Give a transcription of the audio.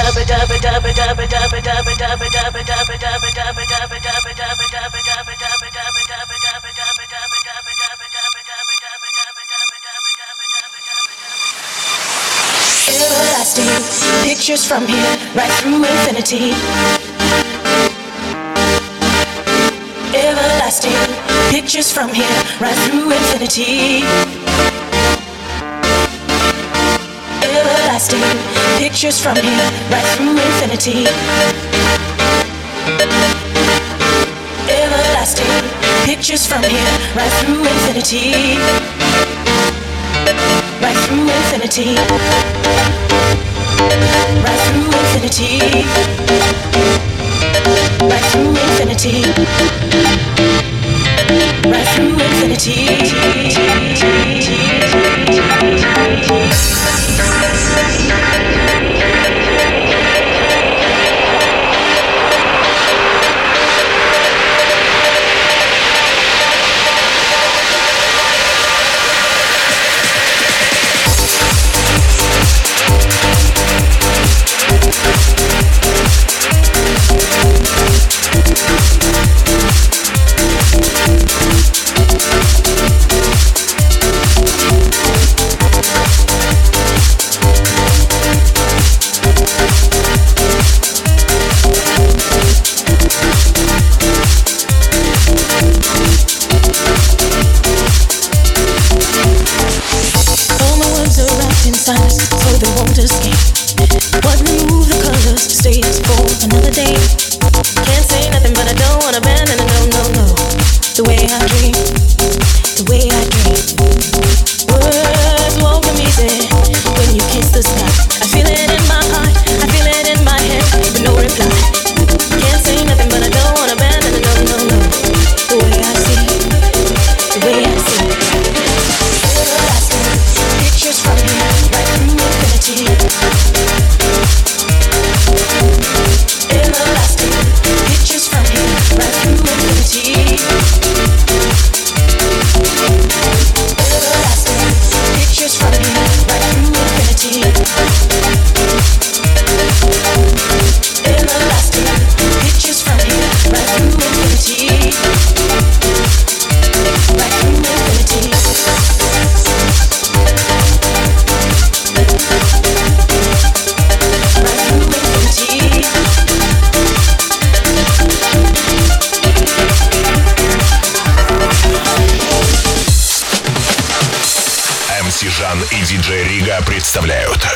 Everlasting pictures from here right through infinity. Everlasting pictures from here right through infinity. Everlasting pictures from here right through infinity. Everlasting pictures from here right through infinity. Right through infinity. Right through infinity. Right through infinity. Right through infinity. Жан и диджей Рига представляют